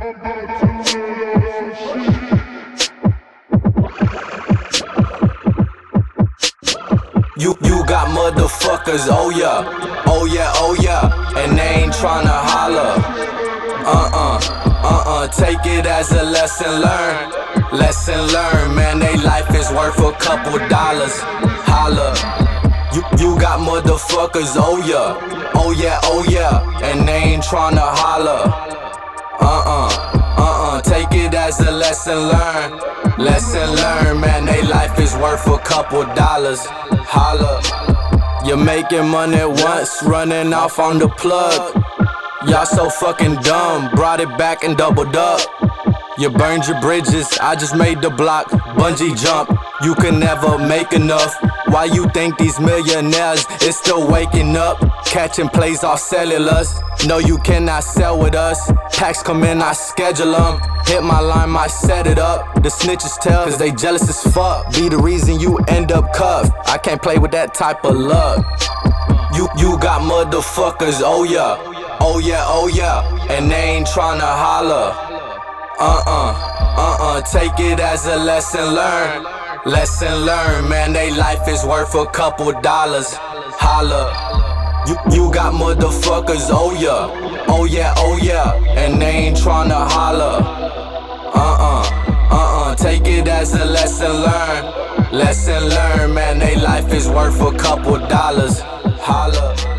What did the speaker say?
You got motherfuckers, oh yeah, oh yeah, oh yeah, and they ain't tryna holler. Take it as a lesson learned, man, they life is worth a couple dollars. Holla. You got motherfuckers, oh yeah, oh yeah, oh yeah, and they ain't tryna holler. Take it as a lesson learned, man, they life is worth a couple dollars. Holla. You're making money once, running off on the plug. Y'all so fucking dumb, brought it back and doubled up. You burned your bridges, I just made the block. Bungee jump, you can never make enough. Why you think these millionaires is still waking up? Catching plays off cellulars. No, you cannot sell with us. Packs come in, I schedule them. Hit my line, I set it up. The snitches tell, cause they jealous as fuck. Be the reason you end up cuffed. I can't play with that type of luck. You got motherfuckers, oh yeah, oh yeah, oh yeah, and they ain't tryna holler. Take it as a lesson learned, man, they life is worth a couple dollars. Holla. You got motherfuckers, oh yeah, oh yeah, oh yeah, and they ain't tryna holler. Take it as a lesson learned, man, they life is worth a couple dollars. Holla.